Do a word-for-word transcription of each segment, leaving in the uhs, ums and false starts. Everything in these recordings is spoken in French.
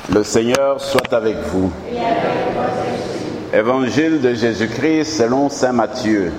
Le Seigneur soit avec vous. Et avec votre esprit. Évangile de Jésus-Christ selon saint Matthieu.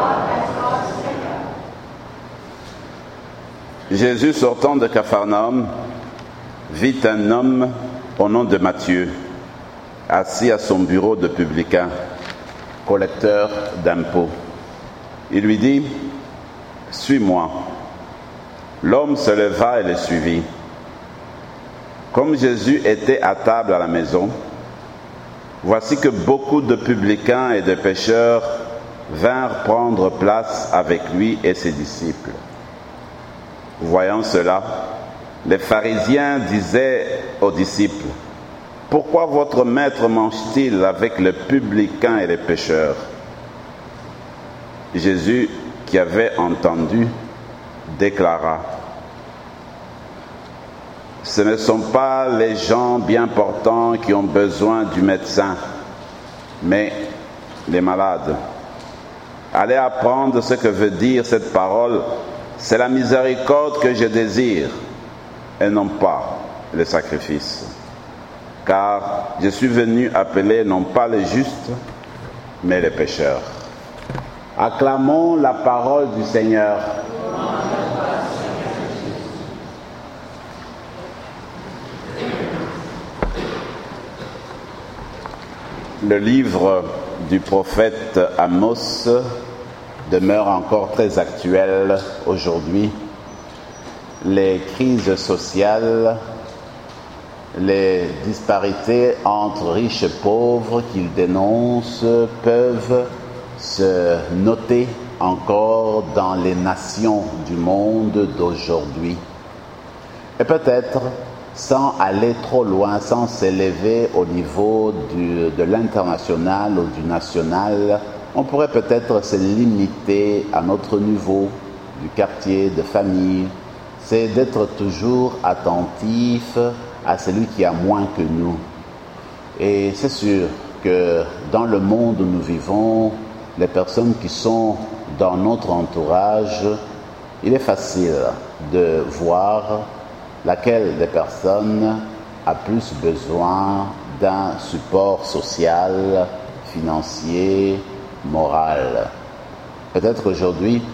Jésus, sortant de Capharnaüm, vit un homme au nom de Matthieu, assis à son bureau de publicain, collecteur d'impôts. Il lui dit : « Suis-moi. » L'homme se leva et le suivit. Comme Jésus était à table à la maison, voici que beaucoup de publicains et de pécheurs vinrent prendre place avec lui et ses disciples. Voyant cela, les pharisiens disaient aux disciples : « Pourquoi votre maître mange-t-il avec les publicains et les pécheurs ?» Jésus, qui avait entendu, déclara : « Ce ne sont pas les gens bien portants qui ont besoin du médecin, mais les malades. Allez apprendre ce que veut dire cette parole. C'est la miséricorde que je désire, et non pas le sacrifice. Car je suis venu appeler non pas les justes, mais les pécheurs. » Acclamons la parole du Seigneur. Le livre du prophète Amos demeure encore très actuel aujourd'hui. Les crises sociales, les disparités entre riches et pauvres qu'il dénonce peuvent se noter encore dans les nations du monde d'aujourd'hui. Et peut-être, sans aller trop loin, sans s'élever au niveau du, de l'international ou du national, on pourrait peut-être se limiter à notre niveau du quartier, de famille. C'est d'être toujours attentif à celui qui a moins que nous. Et c'est sûr que dans le monde où nous vivons, les personnes qui sont dans notre entourage, il est facile de voir laquelle des personnes a plus besoin d'un support social, financier, moral. Peut-être qu'aujourd'hui,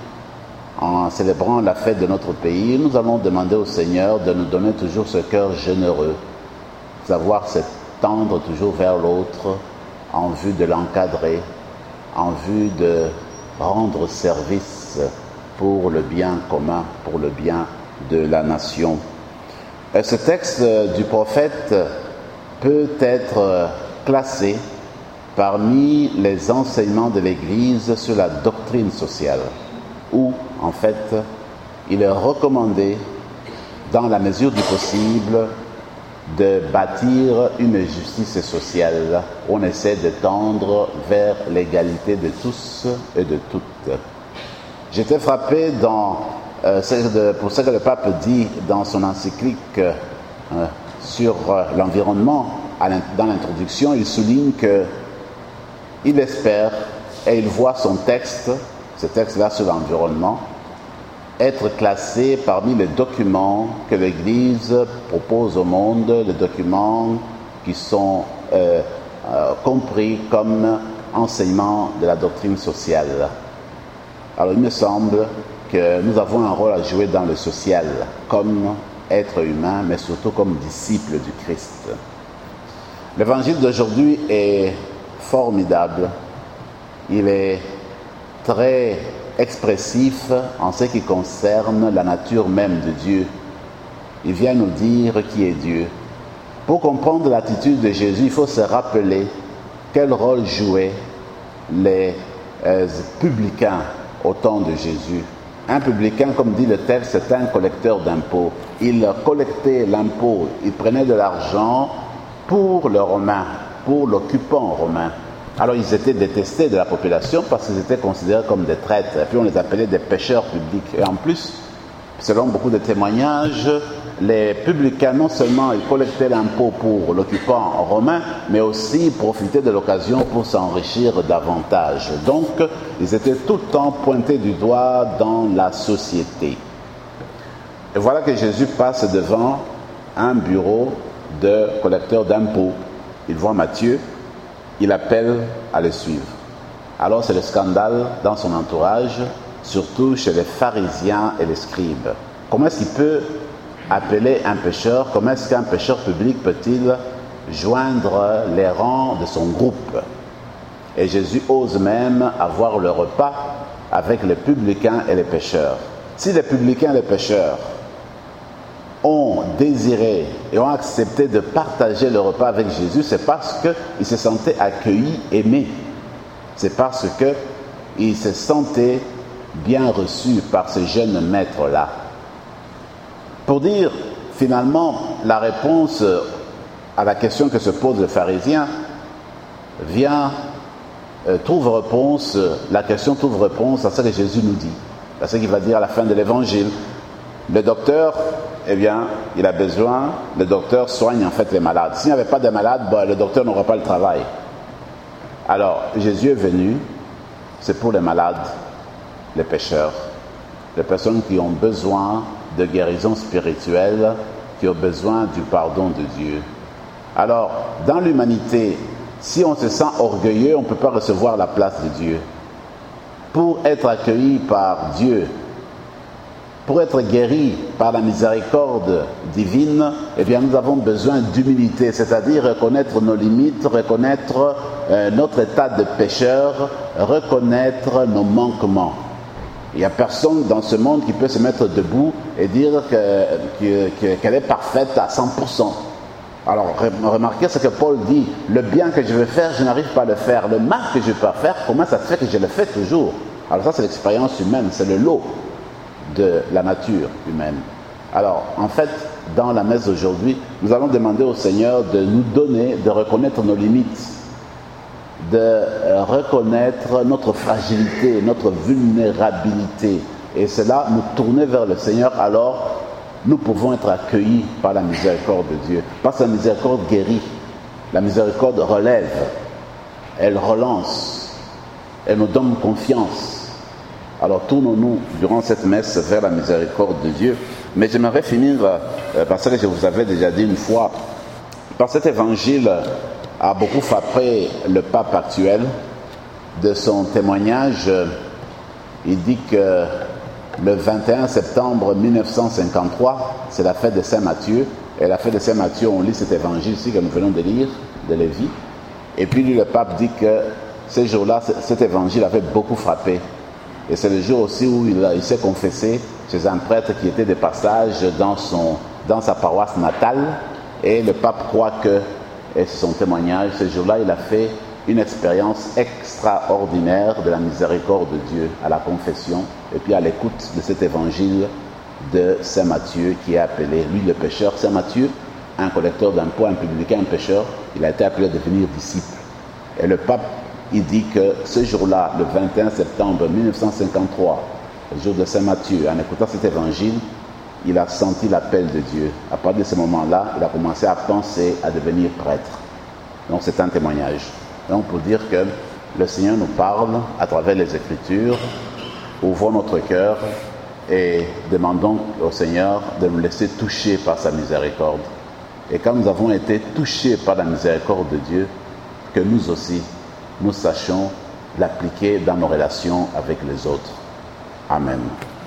en célébrant la fête de notre pays, nous allons demander au Seigneur de nous donner toujours ce cœur généreux, savoir s'étendre toujours vers l'autre en vue de l'encadrer, en vue de rendre service pour le bien commun, pour le bien de la nation. Et ce texte du prophète peut être classé parmi les enseignements de l'Église sur la doctrine sociale, où, en fait, il est recommandé, dans la mesure du possible, de bâtir une justice sociale. On essaie de tendre vers l'égalité de tous et de toutes. J'étais frappé dans, euh, de, pour ce que le pape dit dans son encyclique euh, sur euh, l'environnement. À l'in- dans l'introduction, il souligne que il espère et il voit son texte, ce texte-là sur l'environnement, être classé parmi les documents que l'Église propose au monde, les documents qui sont euh, euh, compris comme enseignement de la doctrine sociale. Alors il me semble que nous avons un rôle à jouer dans le social, comme être humain, mais surtout comme disciples du Christ. L'évangile d'aujourd'hui est formidable. Il est très expressif en ce qui concerne la nature même de Dieu. Il vient nous dire qui est Dieu. Pour comprendre l'attitude de Jésus, il faut se rappeler quel rôle jouaient les euh, publicains au temps de Jésus. Un publicain, comme dit le texte, c'est un collecteur d'impôts. Il collectait l'impôt, il prenait de l'argent pour le Romain, pour l'occupant romain. Alors ils étaient détestés de la population parce qu'ils étaient considérés comme des traîtres. Et puis on les appelait des pécheurs publics. Et en plus, selon beaucoup de témoignages, les publicains, non seulement ils collectaient l'impôt pour l'occupant romain, mais aussi profitaient de l'occasion pour s'enrichir davantage. Donc, ils étaient tout le temps pointés du doigt dans la société. Et voilà que Jésus passe devant un bureau de collecteur d'impôts. Il voit Matthieu, il appelle à le suivre. Alors c'est le scandale dans son entourage, surtout chez les pharisiens et les scribes. Comment est-ce qu'il peut appeler un pécheur? Comment est-ce qu'un pécheur public peut-il joindre les rangs de son groupe? Et Jésus ose même avoir le repas avec les publicains et les pécheurs. Si les publicains et les pécheurs ont désiré et ont accepté de partager le repas avec Jésus, c'est parce qu'ils se sentaient accueillis, aimés. C'est parce qu'ils se sentaient bien reçus par ce jeune maître-là. Pour dire, finalement, la réponse à la question que se pose le pharisien vient, euh, trouve réponse, la question trouve réponse à ce que Jésus nous dit, à ce qu'il va dire à la fin de l'évangile. Le docteur, eh bien, il a besoin, le docteur soigne en fait les malades. S'il n'y avait pas de malades, bah, le docteur n'aura pas le travail. Alors, Jésus est venu, c'est pour les malades, les pécheurs, les personnes qui ont besoin de guérison spirituelle, qui ont besoin du pardon de Dieu. Alors, dans l'humanité, si on se sent orgueilleux, on ne peut pas recevoir la place de Dieu. Pour être accueilli par Dieu, pour être guéri par la miséricorde divine, eh bien, nous avons besoin d'humilité, c'est-à-dire reconnaître nos limites, reconnaître euh, notre état de pécheur, reconnaître nos manquements. Il n'y a personne dans ce monde qui peut se mettre debout et dire que, que, que, qu'elle est parfaite à cent pour cent. Alors, remarquez ce que Paul dit, le bien que je veux faire, je n'arrive pas à le faire. Le mal que je peux faire, comment ça se fait que je le fais toujours? Alors ça, c'est l'expérience humaine, c'est le lot de la nature humaine. Alors, en fait, dans la messe d'aujourd'hui, nous allons demander au Seigneur de nous donner, de reconnaître nos limites, de reconnaître notre fragilité, notre vulnérabilité, et cela nous tourner vers le Seigneur. Alors, nous pouvons être accueillis par la miséricorde de Dieu, parce que la miséricorde guérit, la miséricorde relève, elle relance, elle nous donne confiance. Alors tournons-nous durant cette messe vers la miséricorde de Dieu. Mais j'aimerais finir euh, par ce que je vous avais déjà dit une fois. Par cet évangile a beaucoup frappé le pape actuel. De son témoignage, il dit que le vingt et un septembre mille neuf cent cinquante-trois, c'est la fête de Saint-Matthieu. Et la fête de Saint-Matthieu, on lit cet évangile ici que nous venons de lire, de Lévi. Et puis lui, le pape dit que ce jour-là, cet évangile avait beaucoup frappé. Et c'est le jour aussi où il, il s'est confessé chez un prêtre qui était de passage dans, son, dans sa paroisse natale. Et le pape croit que, et c'est son témoignage, ce jour-là, il a fait une expérience extraordinaire de la miséricorde de Dieu à la confession et puis à l'écoute de cet évangile de Saint Matthieu qui est appelé, lui le pécheur. Saint Matthieu, un collecteur d'impôts, un publicain, un pécheur, il a été appelé à devenir disciple. Et le pape, il dit que ce jour-là, le vingt et un septembre mille neuf cent cinquante-trois, le jour de Saint Matthieu, en écoutant cet évangile, il a senti l'appel de Dieu. À partir de ce moment-là, il a commencé à penser à devenir prêtre. Donc c'est un témoignage. Donc pour dire que le Seigneur nous parle à travers les Écritures, ouvrons notre cœur et demandons au Seigneur de nous laisser toucher par sa miséricorde. Et quand nous avons été touchés par la miséricorde de Dieu, que nous aussi, nous sachions l'appliquer dans nos relations avec les autres. Amen.